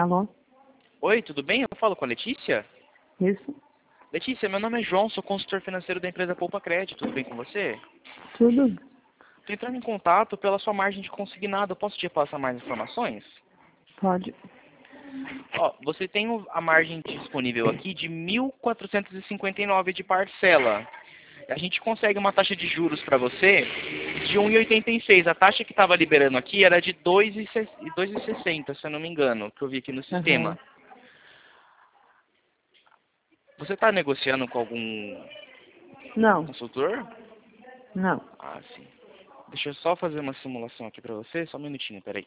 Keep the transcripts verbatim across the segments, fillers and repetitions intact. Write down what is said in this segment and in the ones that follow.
Alô? Oi, tudo bem? Eu falo com a Letícia? Isso? Letícia, meu nome é João, sou consultor financeiro da empresa Poupa Crédito. Tudo bem com você? Tudo? Estou entrando em contato pela sua margem de consignado. Eu posso te passar mais informações? Pode. Ó, você tem o- a margem disponível aqui de mil quatrocentos e cinquenta e nove de parcela. A gente consegue uma taxa de juros para você de um vírgula oitenta e seis. A taxa que estava liberando aqui era de dois vírgula sessenta, se eu não me engano, que eu vi aqui no sistema. Aham. Você está negociando com algum Não, consultor? não. Ah, sim. Deixa eu só fazer uma simulação aqui para você, só um minutinho, peraí.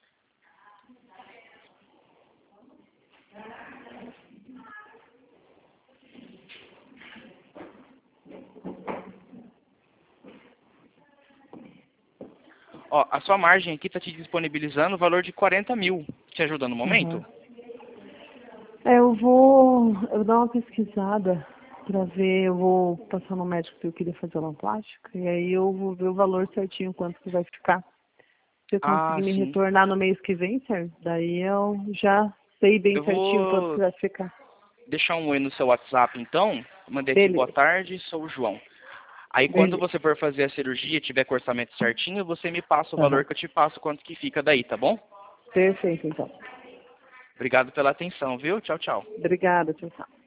Ó, a sua margem aqui está te disponibilizando o valor de quarenta mil. Te ajuda no momento? Aham. É, eu vou, eu vou dar uma pesquisada pra ver, eu vou passar no médico que eu queria fazer uma plástica, e aí eu vou ver o valor certinho, quanto que vai ficar. Se eu Ah, conseguir me sim. retornar no mês que vem, Sérgio, daí eu já sei bem Eu certinho quanto que vou vai ficar. deixar um oi no seu WhatsApp, então. Mandei aqui, boa Beleza, tarde, sou o João. Aí quando beleza. você for fazer a cirurgia, tiver com o orçamento certinho, você me passa o valor Aham. que eu te passo, quanto que fica daí, tá bom? Perfeito, então. Obrigado pela atenção, viu? Tchau, tchau. Obrigada, tchau, tchau.